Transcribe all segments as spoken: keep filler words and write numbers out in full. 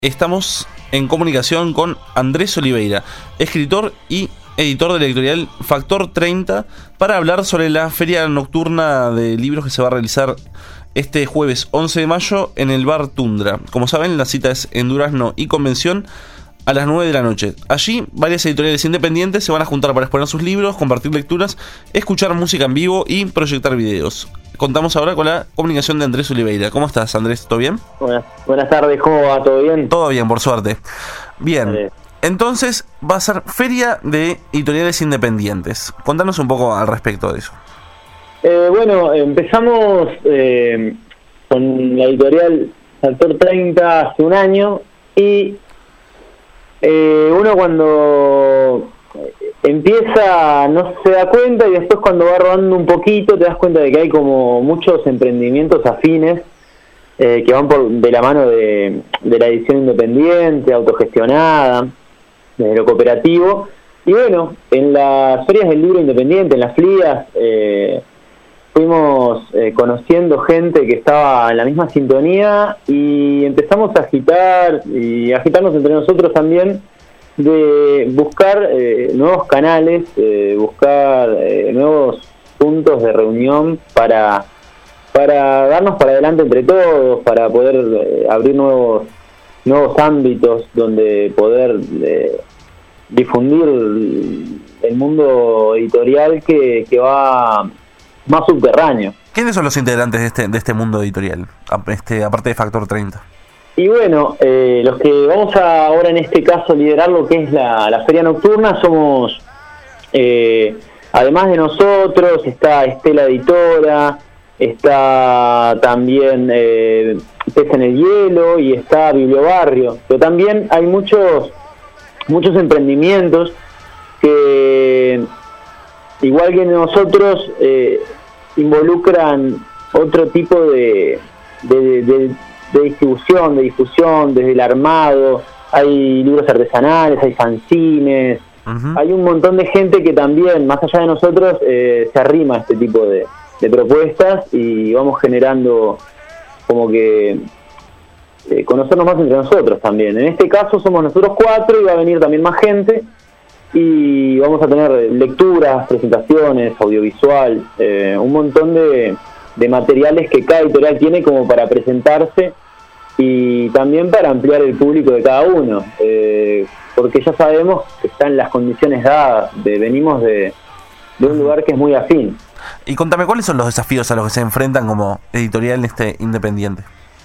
Estamos en comunicación con Andrés Oliveira, escritor y editor de la editorial Factor treinta, para hablar sobre la feria nocturna de libros que se va a realizar este jueves once de mayo en el bar Tundra. Como saben, la cita es en Durazno y Convención a las nueve de la noche. Allí, varias editoriales independientes se van a juntar para exponer sus libros, compartir lecturas, escuchar música en vivo y proyectar videos. Contamos ahora con la comunicación de Andrés Oliveira. ¿Cómo estás, Andrés? ¿Todo bien? Buenas, buenas tardes, ¿cómo va? ¿Todo bien? Todo bien, por suerte. Bien, vale. Entonces va a ser Feria de Editoriales Independientes. Contanos un poco al respecto de eso. Eh, bueno, empezamos eh, con la editorial Factor treinta hace un año y eh, uno cuando empieza no se da cuenta y después cuando va rodando un poquito te das cuenta de que hay como muchos emprendimientos afines eh, que van por de la mano de, de la edición independiente, autogestionada, de lo cooperativo. Y bueno, en las ferias del libro independiente, en las F L I A S, eh, fuimos eh, conociendo gente que estaba en la misma sintonía y empezamos a agitar y agitarnos entre nosotros también, de buscar eh, nuevos canales, eh, buscar eh, nuevos puntos de reunión para para darnos para adelante entre todos, para poder eh, abrir nuevos nuevos ámbitos donde poder eh, difundir el mundo editorial que, que va más subterráneo. ¿Quiénes son los integrantes de este de este mundo editorial, este aparte de Factor treinta? Y bueno, eh, los que vamos a ahora en este caso liderar lo que es la, la feria nocturna somos, eh, además de nosotros, está Estela Editora, está también eh, Pez en el Hielo y está Bibliobarrio, pero también hay muchos muchos emprendimientos que, igual que nosotros, eh, involucran otro tipo de, de, de de distribución, de difusión, desde el armado. Hay libros artesanales, hay fanzines, uh-huh. Hay un montón de gente que también, más allá de nosotros, eh, se arrima a este tipo de, de propuestas y vamos generando como que eh, conocernos más entre nosotros también. En este caso somos nosotros cuatro y va a venir también más gente y vamos a tener lecturas, presentaciones, audiovisual, eh, un montón de de materiales que cada editorial tiene como para presentarse y también para ampliar el público de cada uno, eh, porque ya sabemos que están las condiciones dadas, de, venimos de, de un lugar que es muy afín. Y contame, ¿cuáles son los desafíos a los que se enfrentan como editorial este independiente?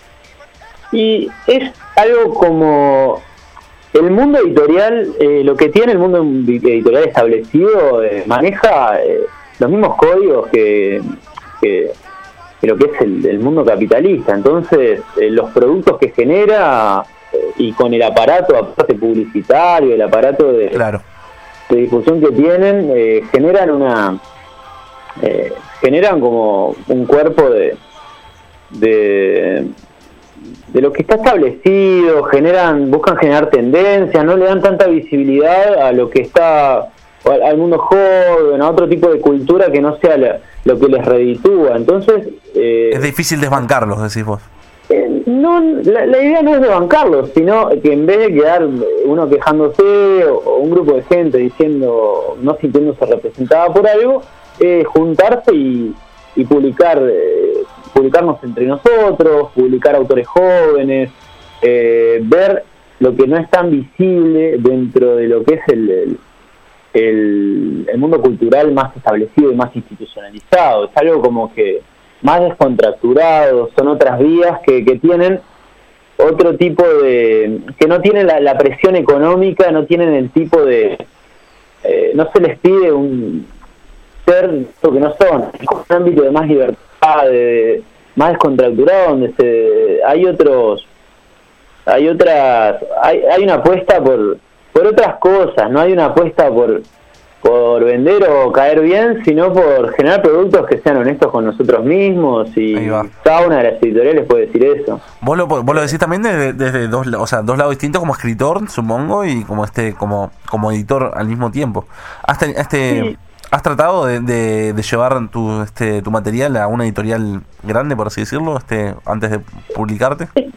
Y es algo como el mundo editorial, eh, lo que tiene el mundo editorial establecido, eh, maneja eh, los mismos códigos que, que de lo que es el, el mundo capitalista. Entonces eh, los productos que genera eh, y con el aparato aparte publicitario, el aparato de, claro. de difusión que tienen, eh, generan una eh, generan como un cuerpo de, de de lo que está establecido, generan buscan generar tendencias, no le dan tanta visibilidad a lo que está al mundo joven, a otro tipo de cultura que no sea la, lo que les reditúa. Entonces eh, es difícil desbancarlos, decís vos. Eh, no, la, la idea no es desbancarlos, sino que en vez de quedar uno quejándose o, o un grupo de gente diciendo, no sintiéndose representada por algo, eh, juntarse y, y publicar, eh, publicarnos entre nosotros, publicar autores jóvenes, eh, ver lo que no es tan visible dentro de lo que es el, el El, el mundo cultural más establecido y más institucionalizado. Es algo como que más descontracturado, son otras vías que, que tienen otro tipo de... que no tienen la, la presión económica, no tienen el tipo de... Eh, no se les pide un ser lo que no son, es un ámbito de más libertad, de, más descontracturado, donde se hay otros... hay otras... hay, hay una apuesta por... por otras cosas, no hay una apuesta por por vender o caer bien, sino por generar productos que sean honestos con nosotros mismos, y cada una de las editoriales puede decir eso. Vos lo, vos lo decís también desde, desde dos, o sea, dos lados distintos, como escritor, supongo, y como este como como editor al mismo tiempo. ¿Has, ten, este, sí. ¿Has tratado de, de, de llevar tu este tu material a una editorial grande, por así decirlo, este antes de publicarte?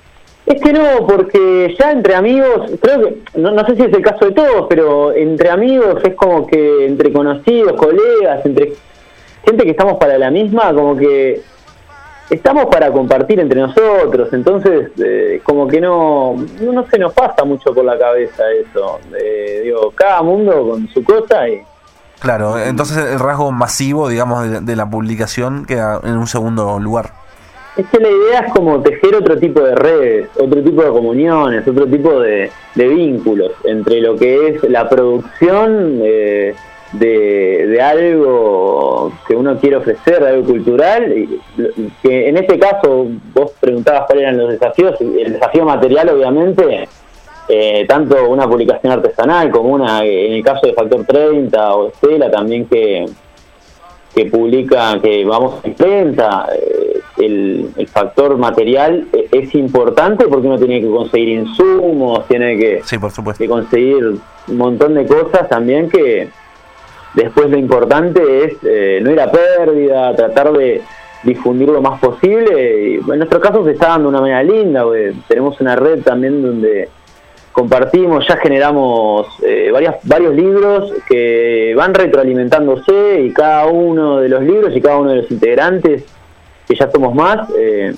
Es que no, porque ya entre amigos, creo que, no, no sé si es el caso de todos, pero entre amigos es como que entre conocidos, colegas, entre gente que estamos para la misma, como que estamos para compartir entre nosotros, entonces eh, como que no, no no se nos pasa mucho por la cabeza eso. Eh, digo, cada mundo con su cosa y... Claro, entonces el rasgo masivo, digamos, de, de la publicación queda en un segundo lugar. Es que la idea es como tejer otro tipo de redes, otro tipo de comuniones, otro tipo de, de vínculos entre lo que es la producción eh, de, de algo que uno quiere ofrecer, de algo cultural, y que en este caso vos preguntabas cuáles eran los desafíos. El desafío material, obviamente, eh, tanto una publicación artesanal como una, en el caso de Factor treinta o Estela también, que que publica, que vamos a imprenta, eh, el, el factor material es importante porque uno tiene que conseguir insumos, tiene que, sí, por supuesto, que conseguir un montón de cosas también, que después lo importante es eh, no ir a pérdida, tratar de difundir lo más posible. Y en nuestro caso se está dando de una manera linda, porque tenemos una red también donde compartimos, ya generamos eh, varias, varios libros que van retroalimentándose, y cada uno de los libros y cada uno de los integrantes, que ya somos más, eh,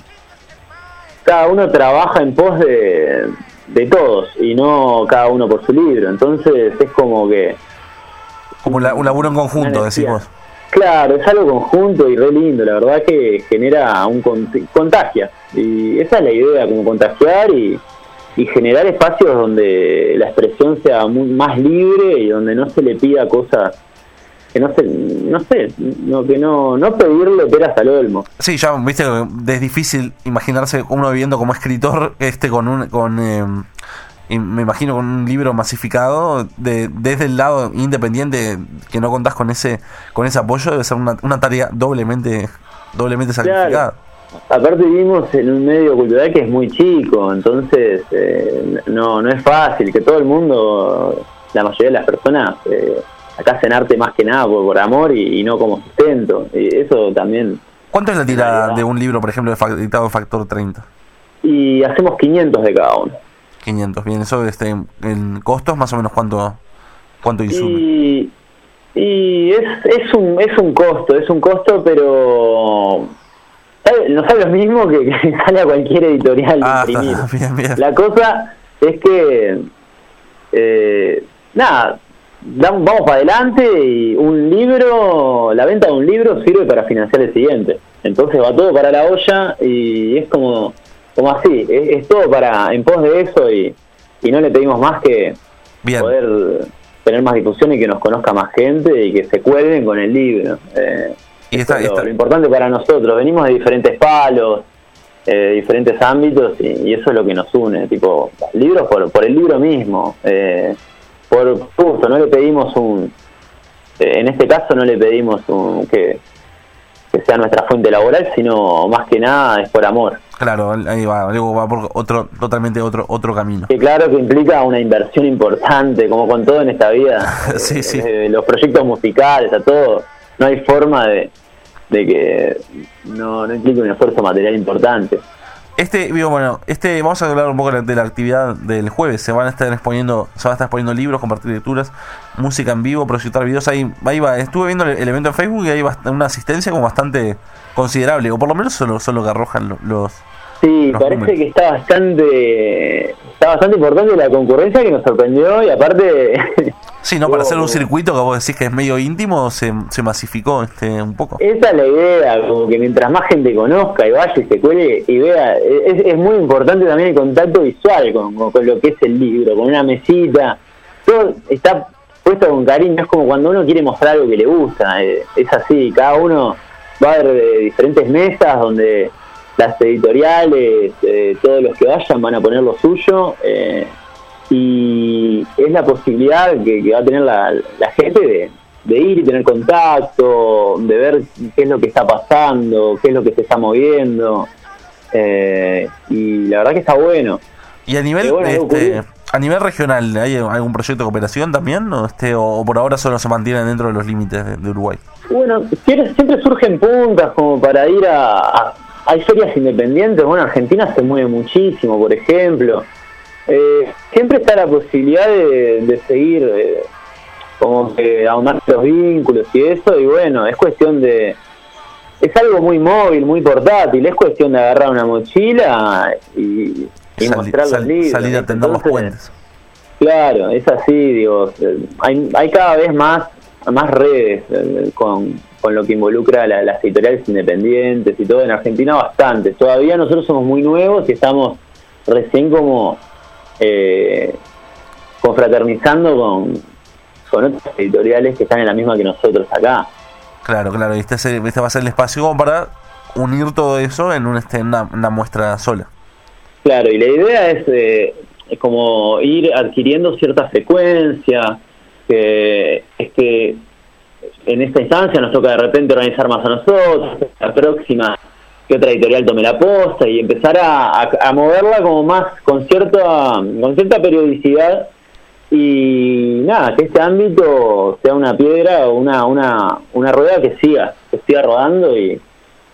cada uno trabaja en pos de, de todos y no cada uno por su libro. Entonces es como que... Como la, un laburo en conjunto, decimos. Claro, es algo conjunto y re lindo, la verdad que genera un contagia, y esa es la idea, como contagiar y y generar espacios donde la expresión sea muy, más libre, y donde no se le pida cosas que no se, no sé, no, que no no pedirle peras al olmo. Sí, ya viste que es difícil imaginarse uno viviendo como escritor este con un con eh, me imagino con un libro masificado de, desde el lado independiente, que no contás con ese con ese apoyo. Debe ser una, una tarea doblemente doblemente sacrificada. Claro. Aparte vivimos en un medio cultural que es muy chico, entonces eh, no no es fácil, que todo el mundo, la mayoría de las personas, eh, acá hacen arte más que nada por, por amor y, y no como sustento, y eso también... ¿Cuánto es la tirada de un libro, por ejemplo, editado de Factor treinta? Y hacemos quinientos de cada uno. quinientos, bien, eso este, en costos más o menos cuánto cuánto insume. Y, y es, es, un, es un costo, es un costo, pero... no sale lo mismo que, que sale a cualquier editorial de ah, imprimir. Bien, bien. La cosa es que eh, nada, vamos para adelante, y un libro, la venta de un libro sirve para financiar el siguiente, entonces va todo para la olla, y es como como así, es, es todo para en pos de eso, y, y no le pedimos más que bien. Poder tener más difusión y que nos conozca más gente y que se cuelguen con el libro. eh, Y esta, lo, esta. lo importante para nosotros, venimos de diferentes palos, eh, de diferentes ámbitos, y, y eso es lo que nos une, tipo, libros por, por el libro mismo, eh, por gusto, no le pedimos un, eh, en este caso no le pedimos un que, que sea nuestra fuente laboral, sino más que nada es por amor. Claro, ahí va, luego va por otro, totalmente otro otro camino. Que claro que implica una inversión importante, como con todo en esta vida, sí, eh, sí. Eh, los proyectos musicales, a todo, no hay forma de de que no, no implica un esfuerzo material importante. Este, digo, bueno, este, vamos a hablar un poco de la actividad del jueves. Se van a estar exponiendo, se van a estar exponiendo libros, compartir lecturas, música en vivo, proyectar videos. Ahí, ahí va. Estuve viendo el, el evento en Facebook y hay una asistencia como bastante considerable, o por lo menos son lo, son lo que arrojan los, los sí, los parece números. Que está bastante, está bastante importante la concurrencia, que nos sorprendió, y aparte sí, no, para hacer un circuito que vos decís que es medio íntimo, se, se masificó este un poco. Esa es la idea, como que mientras más gente conozca y vaya y se cuele y vea, es, es muy importante también el contacto visual con, con, con lo que es el libro, con una mesita, todo está puesto con cariño, es como cuando uno quiere mostrar algo que le gusta, eh, es así, cada uno va a haber eh, diferentes mesas donde las editoriales, eh, todos los que vayan van a poner lo suyo, eh, y es la posibilidad que, que va a tener la, la gente de, de ir y tener contacto, de ver qué es lo que está pasando, qué es lo que se está moviendo, eh, y la verdad que está bueno. Y a nivel bueno, este, a nivel regional, ¿hay algún proyecto de cooperación también? ¿O, este, o, o por ahora solo se mantiene dentro de los límites de, de Uruguay? Bueno, siempre, siempre surgen puntas como para ir a, a, hay ferias independientes, bueno, Argentina se mueve muchísimo, por ejemplo. Eh, siempre está la posibilidad de, de seguir, eh, como que ahondar los vínculos y eso, y bueno, es cuestión de... Es algo muy móvil, muy portátil, es cuestión de agarrar una mochila y, y Sali, mostrar los sal, libros. Salir a tender los puentes. Claro, es así, digo, hay, hay cada vez más, más redes eh, con, con lo que involucra la, las editoriales independientes y todo, en Argentina bastante. Todavía nosotros somos muy nuevos y estamos recién como eh, confraternizando con, con otras editoriales que están en la misma que nosotros acá. Claro, claro, y este, este va a ser el espacio como para unir todo eso en un, este, una, una muestra sola. Claro, y la idea es, eh, es como ir adquiriendo cierta frecuencia, que es que en esta instancia nos toca de repente organizar más a nosotros, la próxima que otra editorial tome la posta y empezar a, a, a moverla como más con cierta, con cierta periodicidad. Y nada, que este ámbito sea una piedra o una, una, una rueda que siga, que siga rodando y,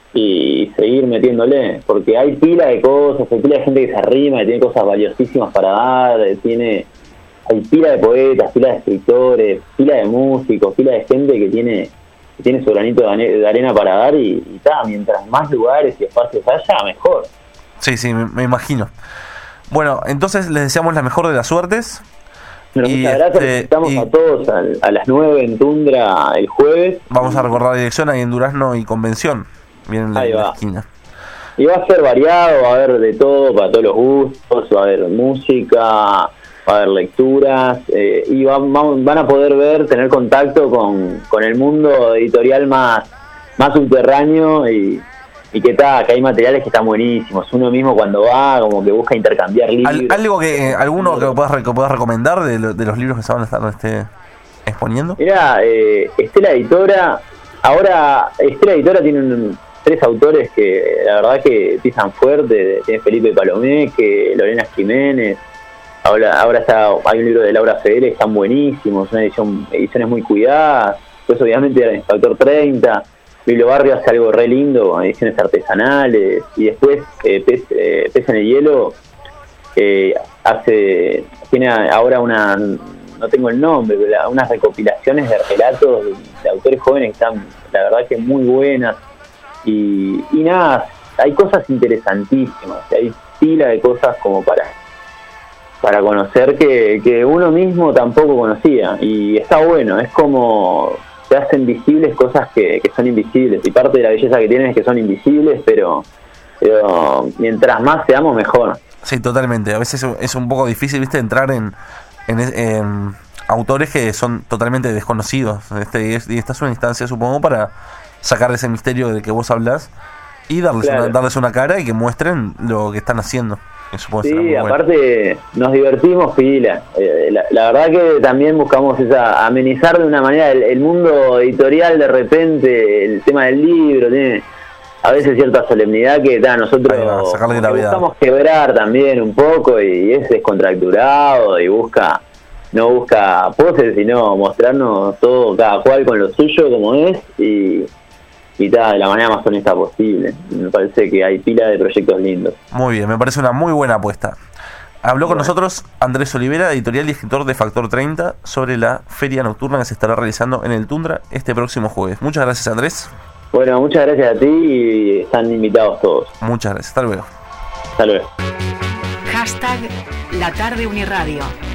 y seguir metiéndole, porque hay pila de cosas, hay pila de gente que se arrima, que tiene cosas valiosísimas para dar, tiene, hay pila de poetas, pila de escritores, pila de músicos, pila de gente que tiene, que tiene su granito de arena para dar y, y ta, mientras más lugares y espacios haya, mejor. Sí, sí, me, me imagino. Bueno, entonces les deseamos la mejor de las suertes. Bueno, y muchas gracias, este, invitamos y a todos a, a las nueve en Tundra el jueves. Vamos a recordar la dirección ahí en Durazno y Convención, bien en la, Ahí en la va. esquina. Y va a ser variado, va a haber de todo, para todos los gustos, va a haber música, va a haber lecturas, eh, y va, va, van a poder ver, tener contacto con, con el mundo editorial más, más subterráneo y... y que está, que hay materiales que están buenísimos. Uno mismo cuando va, como que busca intercambiar libros. Al, ¿Algo que, eh, alguno que puedas, que puedas recomendar de, lo, de los libros que se van a estar este, exponiendo? Mira, eh, Estela Editora, ahora Estela Editora tiene un, tres autores que la verdad que pisan fuerte, tiene Felipe Palomeque, Lorena Jiménez, ahora, ahora está, hay un libro de Laura Fedele que están buenísimos, una edición, ediciones muy cuidadas, pues obviamente el Factor treinta, Biblio Barrio hace algo re lindo con ediciones artesanales, y después eh, Pez, eh, Pez en el Hielo eh, hace tiene ahora una, no tengo el nombre, pero la, unas recopilaciones de relatos de, de autores jóvenes que están, la verdad que muy buenas, y, y nada, hay cosas interesantísimas, hay pila de cosas como para para conocer que, que uno mismo tampoco conocía, y está bueno, es como... se hacen visibles cosas que, que son invisibles, y parte de la belleza que tienen es que son invisibles, pero, pero mientras más seamos mejor. Sí, totalmente. A veces es un poco difícil, viste, entrar en, en, en autores que son totalmente desconocidos. Este, y esta es una instancia, supongo, para sacar ese misterio del que vos hablás y darles, claro. una, darles una cara y que muestren lo que están haciendo. Eso puede ser muy Sí, bueno. aparte nos divertimos pila. Eh, la, la verdad que también buscamos esa amenizar de una manera el, el mundo editorial. De repente el tema del libro tiene a veces cierta solemnidad que da, nosotros va, buscamos quebrar también un poco, y, y es descontracturado y busca no busca poses, sino mostrarnos todo, cada cual con lo suyo como es, y y tal, de la manera más honesta posible. Me parece que hay pila de proyectos lindos. Muy bien, me parece una muy buena apuesta. Habló con bueno. nosotros Andrés Olivera, editorial y escritor de Factor treinta, sobre la feria nocturna que se estará realizando en el Tundra este próximo jueves. Muchas gracias, Andrés. Bueno, muchas gracias a ti y están invitados todos. Muchas gracias, hasta luego. Hasta luego. Hashtag La Tarde Uniradio.